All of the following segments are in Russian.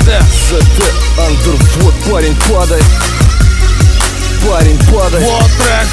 ЗТ Underwood, парень падай. Парень падай. Вот трек.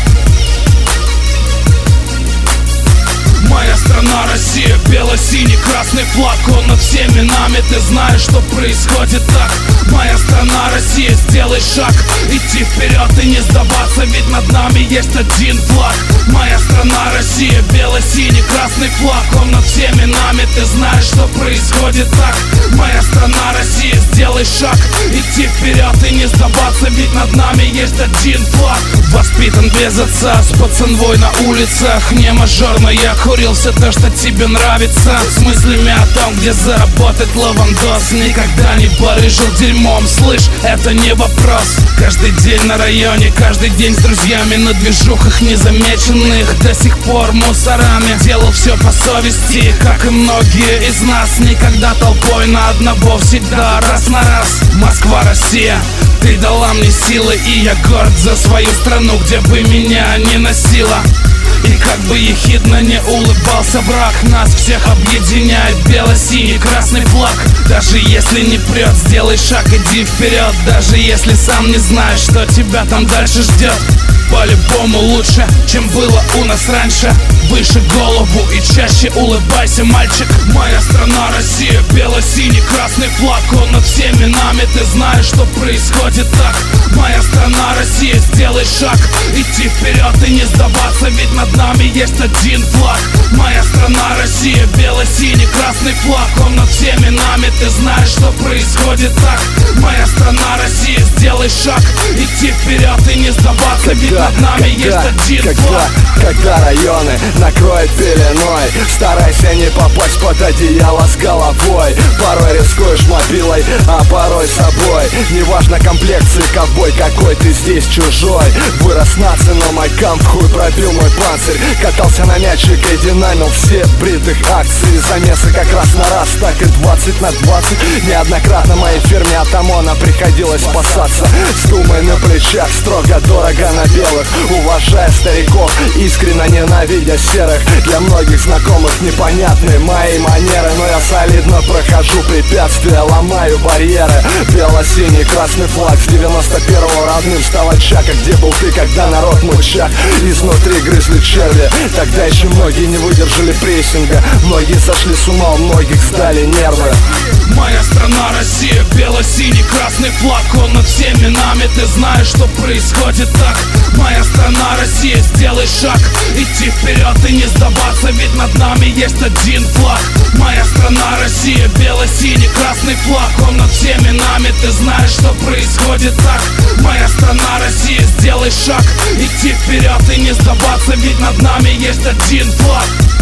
Моя страна Россия, бело-синий красный флаг, он над всеми нами, ты знаешь, что происходит так. Моя страна Россия, сделай шаг, идти вперед и не сдаваться, ведь над нами есть один флаг. Моя страна Россия, бело-синий красный флаг, он над всеми нами, ты знаешь, что происходит так. Моя страна Россия, сделай шаг, идти вперед и не сдаваться, ведь над нами есть один флаг. Воспитан без отца, с пацанвой на улицах, не мажорно я курил все то, что тебе нравится. С мыслями о том, где заработать лавандос. Никогда не барыжил дерьмом, слышь, это не вопрос. Каждый день на районе, каждый день с друзьями на движухах незамеченных, до сих пор мусорами. Делал все по совести, как и многие из нас. Никогда толпой на одного, всегда раз на раз. Москва, Россия, ты дала мне силы, и я горд за свою страну, где бы меня не носила. И как бы ехидно не улыбался враг, нас всех объединяет бело-синий красный флаг. Даже если не прет, сделай шаг, иди вперед. Даже если сам не знаешь, что тебя там дальше ждет. По-любому лучше, чем было у нас раньше. Выше голову и чаще улыбайся, мальчик. Моя страна Россия, бело-синий красный флаг, он над всеми нами, ты знаешь, что происходит так. Моя страна Россия, сделай шаг, идти вперед и не сдаваться, ведь над нами есть один флаг. Моя страна Россия, бело-синий красный флаг, он над всеми нами, ты знаешь, что происходит так. Моя страна Россия, сделай шаг, идти вперед и не сдаваться, ведь над нами есть один флаг. Когда районы накроет пеленой, старайся не попасть под одеяло с головой. Порой рискуешь мобилой, а порой собой. Неважно комплекции, ковбой, какой ты здесь чужой. Вырос наци, но мой камп хуй пробил мой панцирь. Катался на мячик и динамил все бритых акций. Замесы как раз на раз, так и 20 на 20. Неоднократно моей фирме от ОМОНа приходилось спасаться. С думой на плечах, строго дорого на белых. Уважая стариков, искренне ненавидя серых. Для многих знакомых непонятны мои манеры, но я солидно прохожу препятствия, ломаю барьеры. Бело-синий красный флаг с 91-го родным стал очага. Где был ты, когда народ мычах изнутри грызли черви? Тогда еще многие не выдержали прессинга. Многие сошли с ума, у многих сдали нервы. Моя страна Россия, бело-синий красный флаг, он над всеми нами, ты знаешь, что происходит так. Моя страна Россия, сделай шаг, идти вперед и не сдаваться, ведь над нами есть один флаг. Моя страна Россия, бело-синий красный флаг, он над всеми нами, ты знаешь, что происходит так. Моя страна Россия, сделай шаг, идти вперед и не сдаваться, ведь над нами есть один флаг.